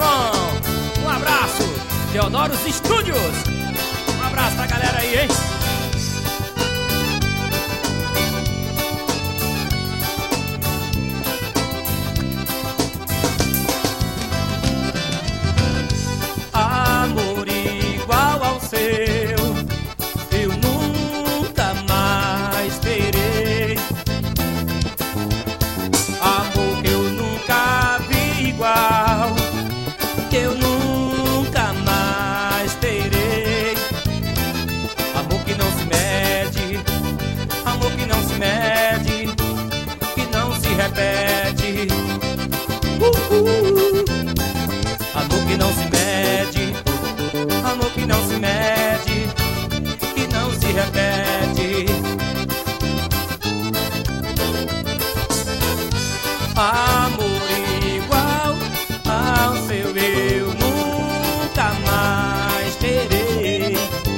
irmão. Um abraço, Teodoros Estúdios. Um abraço pra galera aí, hein? Amor igual ao seu eu nunca mais terei. Amor que eu nunca vi igual, que eu nunca mais terei. Amor que não se mede, amor que não se mede, que não se repete. Amor que não se mede, amor que não se mede, que não se repete. Amor igual ao seu eu nunca mais terei.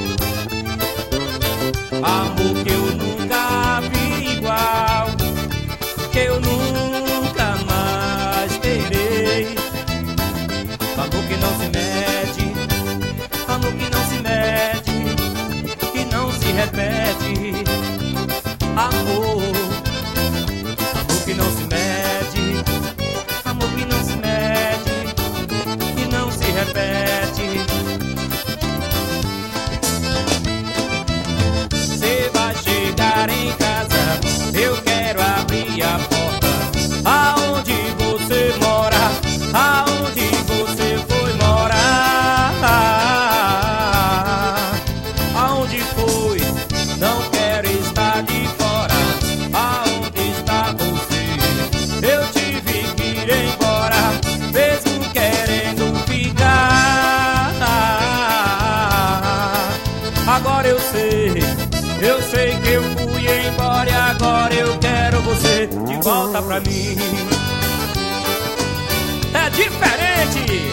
Amor que eu nunca vi igual, que eu nunca mais terei. Amor que não se mede, amor que não se mede, que não se repete. Amor, amor que não se mede, amor que não se mede, que não se repete. Você vai chegar em casa, eu quero abrir a porta. Aonde você mora, aonde você foi morar, aonde foi, não quero estar de fora. Aonde está você? Eu tive que ir embora, mesmo querendo ficar. Agora eu sei que eu fui embora e agora eu quero você de volta pra mim. É diferente!